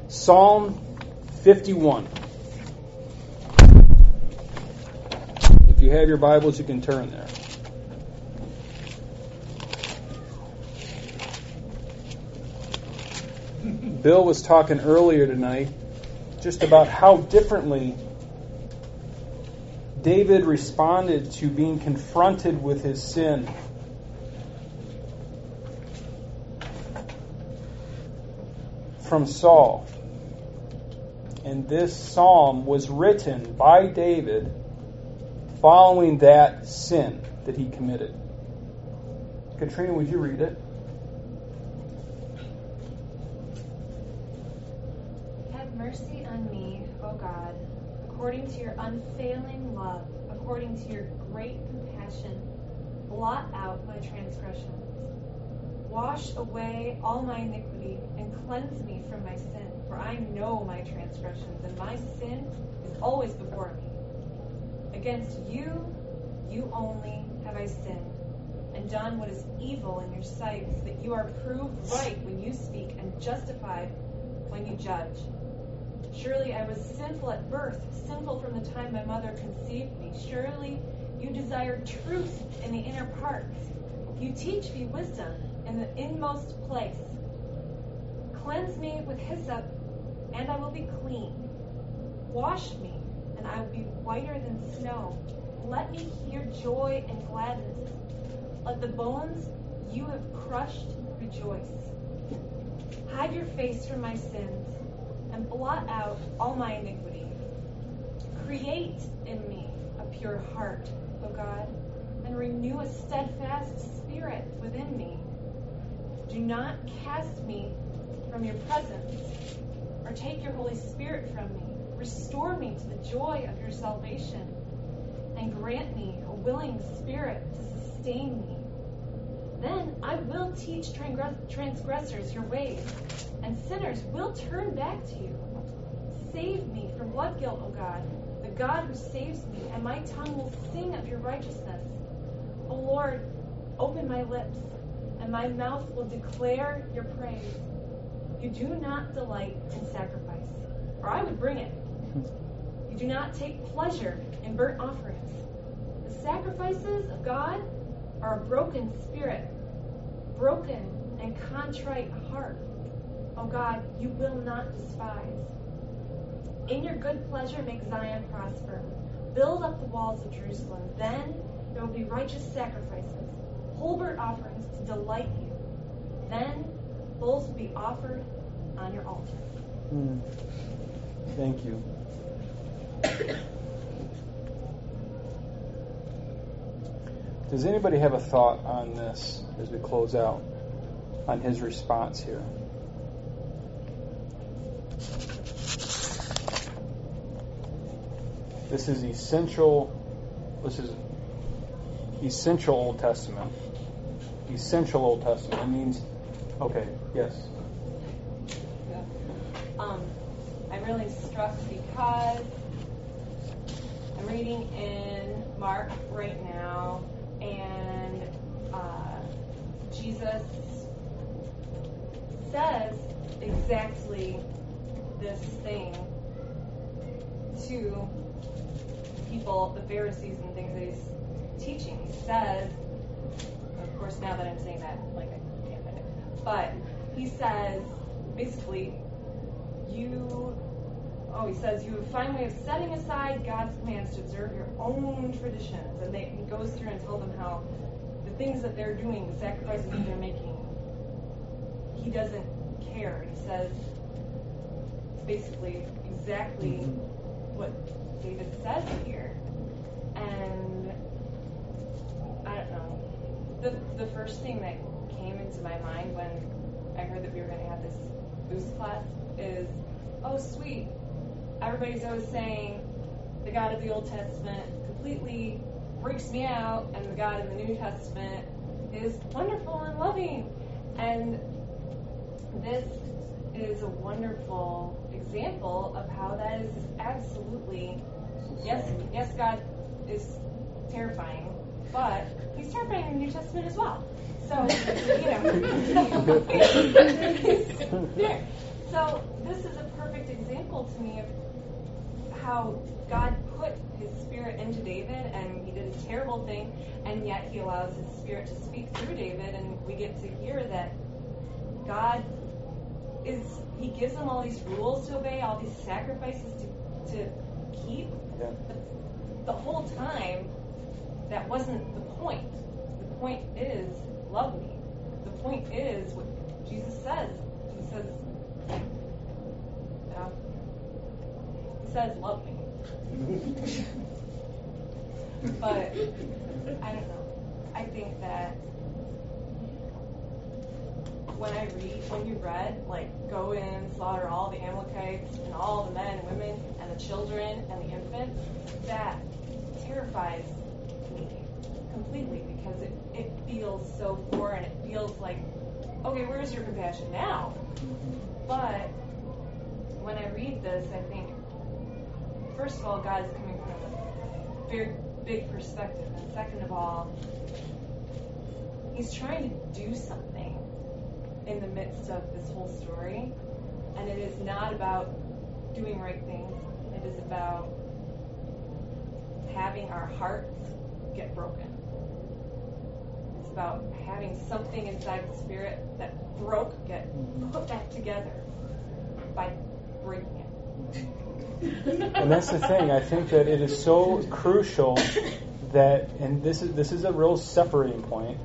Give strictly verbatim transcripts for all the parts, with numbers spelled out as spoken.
Psalm fifty-one. If you have your Bibles, you can turn there. Bill was talking earlier tonight just about how differently David responded to being confronted with his sin. From Saul. And this psalm was written by David following that sin that he committed. Katrina, would you read it? Have mercy on me, O God, according to your unfailing love, according to your great compassion. Blot out my transgressions. Wash away all my iniquity and cleanse me from my sin. For I know my transgressions, and my sin is always before me. Against you, you only have I sinned, and done what is evil in your sight, so that you are proved right when you speak and justified when you judge. Surely I was sinful at birth, sinful from the time my mother conceived me. Surely you desire truth in the inner parts. You teach me wisdom in the inmost place. Cleanse me with hyssop, and I will be clean. Wash me, and I will be whiter than snow. Let me hear joy and gladness. Let the bones you have crushed rejoice. Hide your face from my sins, and blot out all my iniquity. Create in me a pure heart, O God, and renew a steadfast spirit within me. Do not cast me from your presence, or take your Holy Spirit from me. Restore me to the joy of your salvation, and grant me a willing spirit to sustain me. Then I will teach transgressors your ways, and sinners will turn back to you. Save me from blood guilt, O God, the God who saves me, and my tongue will sing of your righteousness. O Lord, open my lips, and my mouth will declare your praise. You do not delight in sacrifice, or I would bring it. You do not take pleasure in burnt offerings. The sacrifices of God are a broken spirit, broken and contrite heart. O God, you will not despise. In your good pleasure make Zion prosper. Build up the walls of Jerusalem. Then there will be righteous sacrifices, whole burnt offerings to delight you. Then bulls will be offered on your altar. Hmm. Thank you. Does anybody have a thought on this as we close out, on his response here? This is essential. This is essential Old Testament. Essential Old Testament. It means, okay, yes. Yeah. Um, I'm really struck because I'm reading in Mark right now, and uh, Jesus says exactly this thing to people, the Pharisees and things that he's teaching. He says, of course, now that I'm saying that, like, I can't find it, but he says, basically, you, oh, he says, you have a fine way of setting aside God's commands to observe your own traditions. And they, he goes through and tells them how the things that they're doing, the sacrifices that they're making, he doesn't care. He says, basically, exactly what David says here. And I don't know. The the first thing that came into my mind when I heard that we were going to have this boost class is, oh sweet, everybody's always saying the God of the Old Testament completely freaks me out, and the God in the New Testament is wonderful and loving. And this is a wonderful example of how that is absolutely, yes, yes, God is terrifying, but he's terrifying in the New Testament as well. So, you know, there. So this is a perfect example to me of how God put his spirit into David, and he did a terrible thing, and yet he allows his spirit to speak through David, and we get to hear that God is, he gives him all these rules to obey, all these sacrifices to, to keep. Yeah. But the whole time, that wasn't the point. The point is, love me. The point is what Jesus says. He says, uh, he says, love me. But I don't know. I think that when I read, when you read, like, go in, slaughter all the Amalekites and all the men and women and the children and the infants, that terrifies me completely, because it, it feels so foreign. It feels like, okay, where's your compassion now? But when I read this, I think, first of all, God is coming from a very big perspective, and second of all, he's trying to do something in the midst of this whole story, and it is not about doing right things. It is about having our hearts get broken. It's about having something inside the spirit that broke get put back together by breaking it. And that's the thing. I think that it is so crucial that, and this is this is a real separating point.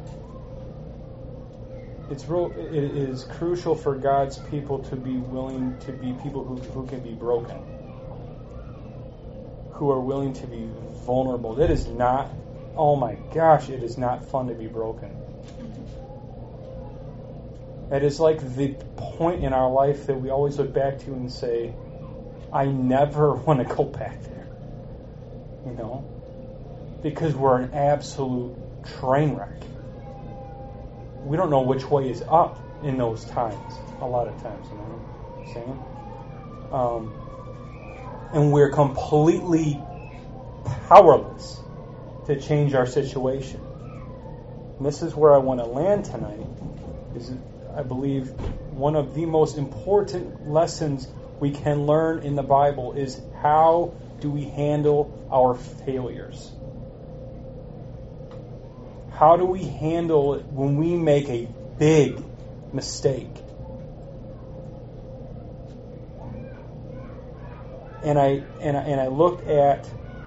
It's real. It is crucial for God's people to be willing to be people who who can be broken, who are willing to be vulnerable. That is not. Oh my gosh! It is not fun to be broken. It is like the point in our life that we always look back to and say, I never want to go back there. You know? Because we're an absolute train wreck. We don't know which way is up in those times. A lot of times, you know what I'm saying? Um, and we're completely powerless to change our situation. And this is where I want to land tonight. Is I believe one of the most important lessons we can learn in the Bible is how do we handle our failures? How do we handle it when we make a big mistake? And I and I, and I looked at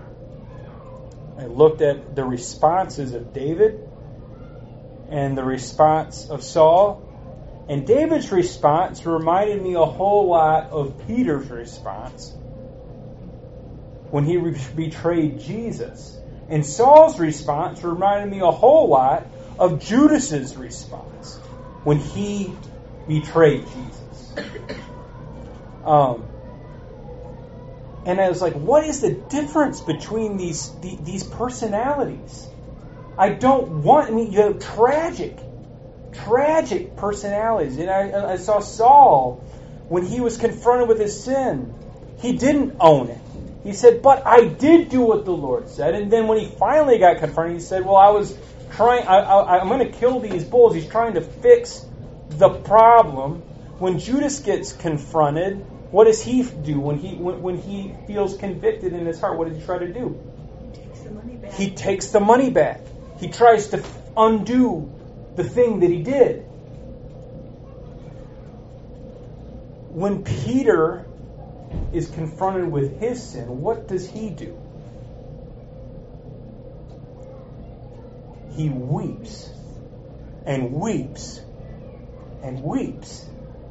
I looked at the responses of David and the response of Saul. And David's response reminded me a whole lot of Peter's response when he re- betrayed Jesus. And Saul's response reminded me a whole lot of Judas's response when he betrayed Jesus. Um, and I was like, what is the difference between these the, these personalities? I don't want, I mean, you know, tragic. Tragic personalities. And I, I saw Saul, when he was confronted with his sin, he didn't own it. He said, but I did do what the Lord said. And then when he finally got confronted, he said, well, I was trying, I, I, I'm going to kill these bulls. He's trying to fix the problem. When Judas gets confronted, what does he do? When he when, when he feels convicted in his heart, what does he try to do? He takes the money back. He takes the money back. He tries to undo the thing that he did. When Peter is confronted with his sin, what does he do? He weeps and weeps and weeps.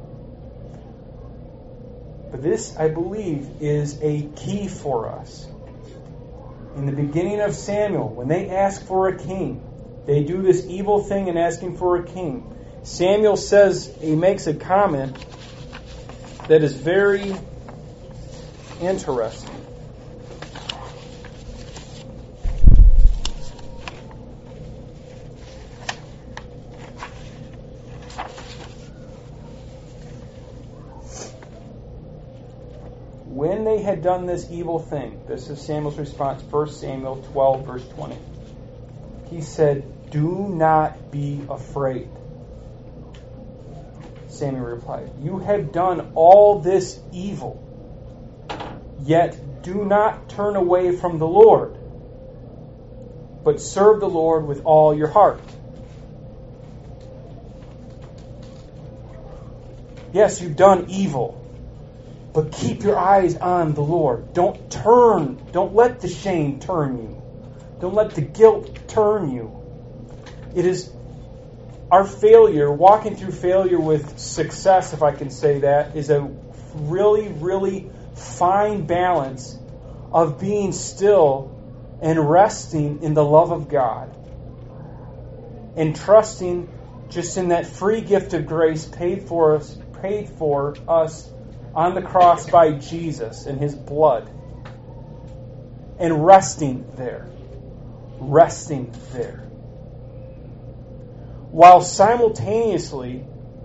But this, I believe, is a key for us. In the beginning of Samuel, when they ask for a king, they do this evil thing in asking for a king. Samuel says, he makes a comment that is very interesting. When they had done this evil thing, this is Samuel's response, First Samuel twelve, verse twenty. He said, do not be afraid. Samuel replied, "You have done all this evil, yet do not turn away from the Lord, but serve the Lord with all your heart." Yes, you've done evil, but keep your eyes on the Lord. Don't turn, don't let the shame turn you. Don't let the guilt turn you. It is our failure, walking through failure with success, if I can say that, is a really, really fine balance of being still and resting in the love of God and trusting just in that free gift of grace paid for us, paid for us on the cross by Jesus and His blood, and resting there, resting there, while simultaneously,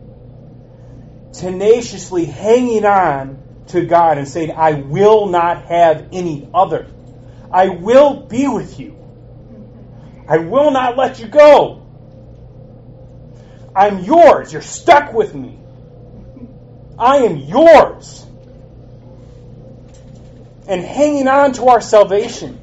tenaciously hanging on to God and saying, "I will not have any other. I will be with you. I will not let you go. I'm yours. You're stuck with me. I am yours." And hanging on to our salvation.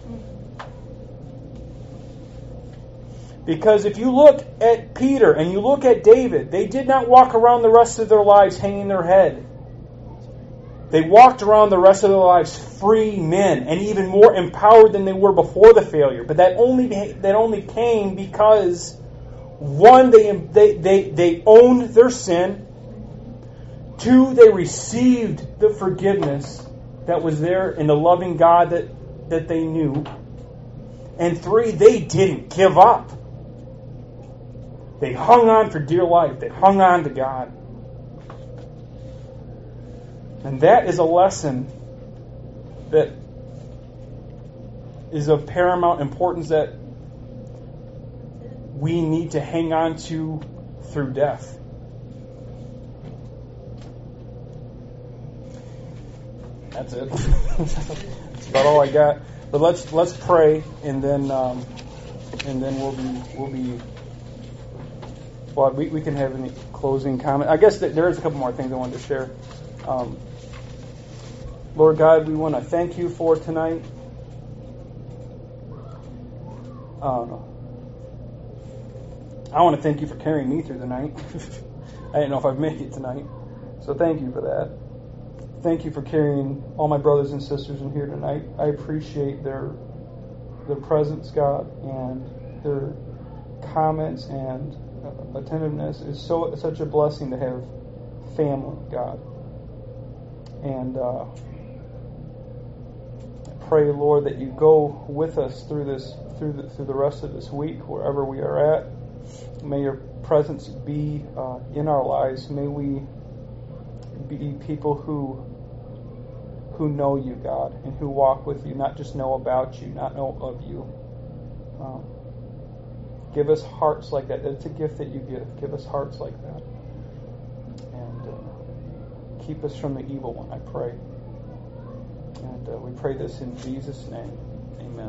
Because if you look at Peter and you look at David, they did not walk around the rest of their lives hanging their head. They walked around the rest of their lives free men and even more empowered than they were before the failure. But that only that only came because, one, they they they, they owned their sin. Two, they received the forgiveness that was there in the loving God that, that they knew. And three, they didn't give up. They hung on for dear life. They hung on to God. And that is a lesson that is of paramount importance that we need to hang on to through death. That's it. That's about all I got. But let's let's pray, and then um, and then we'll be we'll be. Well, we we can have any closing comment. I guess that there is a couple more things I wanted to share. Um, Lord God, we want to thank you for tonight. Um, I want to thank you for carrying me through the night. I didn't know if I'd make it tonight, so thank you for that. Thank you for carrying all my brothers and sisters in here tonight. I appreciate their their presence, God, and their comments and uh, attentiveness. It's so it's such a blessing to have family, God. And uh, I pray, Lord, that you go with us through this through the, through the rest of this week, wherever we are at. May your presence be uh, in our lives. May we be people who who know you, God, and who walk with you, not just know about you, not know of you. Um, give us hearts like that. It's a gift that you give. Give us hearts like that. And uh, keep us from the evil one, I pray. And uh, we pray this in Jesus' name. Amen.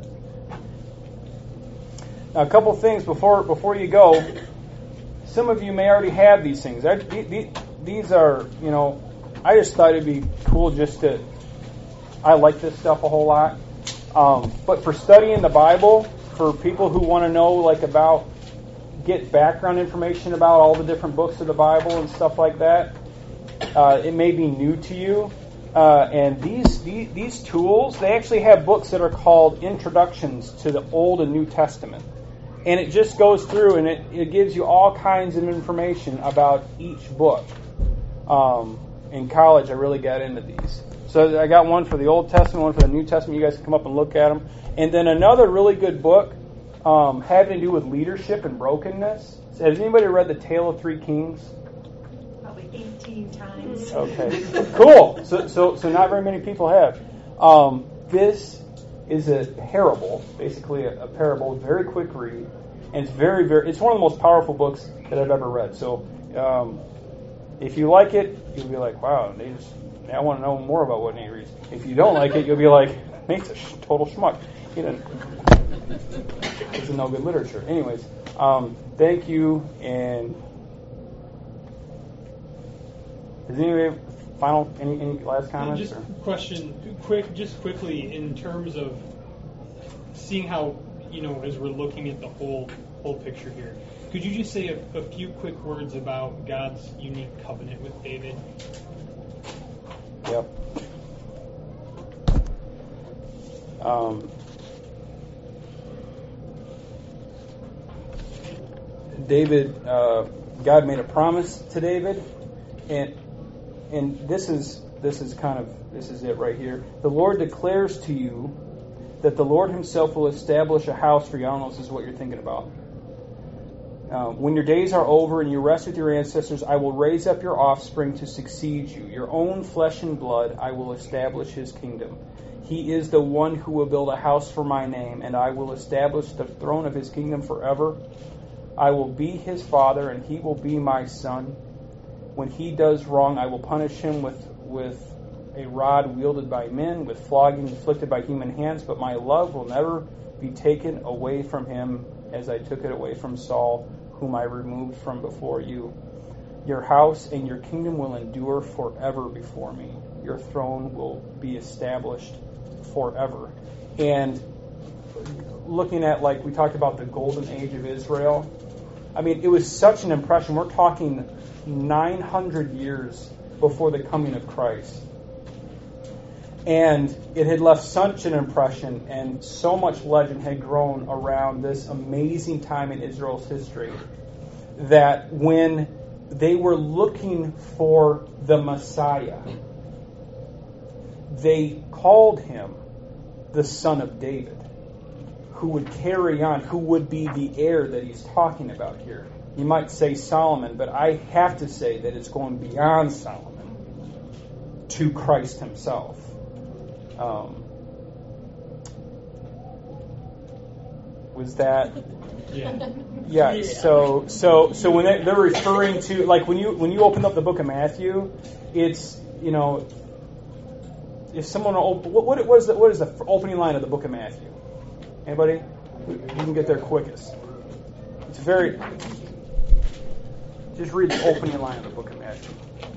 Now, a couple things before before you go. Some of you may already have these things. I, these are, you know, I just thought it'd be cool just to, I like this stuff a whole lot. Um, but for studying the Bible, for people who want to know, like, about, get background information about all the different books of the Bible and stuff like that, uh, it may be new to you. Uh, and these, these these tools, they actually have books that are called Introductions to the Old and New Testament. And it just goes through and it, it gives you all kinds of information about each book. Um, in college, I really got into these. So I got one for the Old Testament, one for the New Testament. You guys can come up and look at them. And then another really good book um, having to do with leadership and brokenness. Has anybody read The Tale of Three Kings? Probably eighteen times. Okay, cool. So, so, so not very many people have. Um, this is a parable, basically a, a parable, very quick read, and it's very, very. It's one of the most powerful books that I've ever read. So, um, if you like it, you'll be like, "Wow, they just, I want to know more about what Nate reads." If you don't like it, you'll be like, "Nate's a sh- total schmuck." He didn't. This is no good literature. Anyways, um, thank you, and Does anybody final any any last comments? Just or? question, quick, just quickly in terms of seeing how, you know, as we're looking at the whole whole picture here, could you just say a, a few quick words about God's unique covenant with David? Yep. Um, David, uh, God made a promise to David, and and this is this is kind of this is it right here. The Lord declares to you that the Lord Himself will establish a house for you. I don't know if this is what you're thinking about. Uh, when your days are over and you rest with your ancestors, I will raise up your offspring to succeed you. Your own flesh and blood, I will establish His kingdom. He is the one who will build a house for my name, and I will establish the throne of His kingdom forever. I will be His father, and He will be my son. When he does wrong, I will punish him with, with a rod wielded by men, with flogging inflicted by human hands, but my love will never be taken away from him as I took it away from Saul, whom I removed from before you. Your house and your kingdom will endure forever before me. Your throne will be established forever. And looking at, like we talked about the golden age of Israel, I mean, it was such an impression. We're talking nine hundred years before the coming of Christ. And it had left such an impression, and so much legend had grown around this amazing time in Israel's history, that when they were looking for the Messiah, they called him the Son of David, who would carry on, who would be the heir that he's talking about here. You might say Solomon, but I have to say that it's going beyond Solomon to Christ himself. Um, was that? Yeah. Yeah. So, so, so when they, they're referring to, like, when you when you open up the book of Matthew, it's, you know, if someone what what, what is the what is the opening line of the book of Matthew? Anybody? You can get there quickest. It's very. Just read the opening line of the book of Matthew.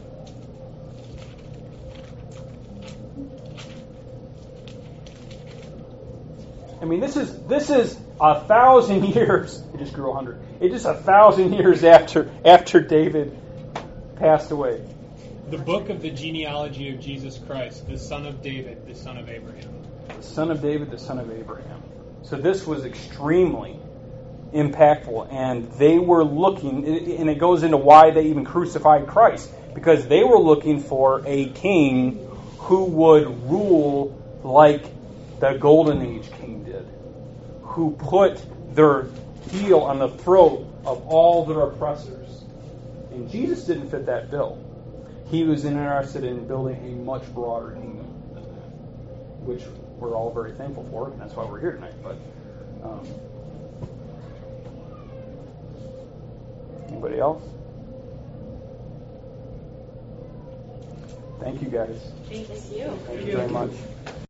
I mean, this is this is a thousand years. It just grew a hundred. It's just a thousand years after after David passed away. The book of the genealogy of Jesus Christ, the son of David, the son of Abraham. The son of David, the son of Abraham. So this was extremely impactful, and they were looking, and it goes into why they even crucified Christ, because they were looking for a king who would rule like the Golden Age king did, who put their heel on the throat of all their oppressors. And Jesus didn't fit that bill. He was interested in building a much broader kingdom than that, which we're all very thankful for, and that's why we're here tonight. But um, anybody else? Thank you, guys. Thank you. Thank you very much.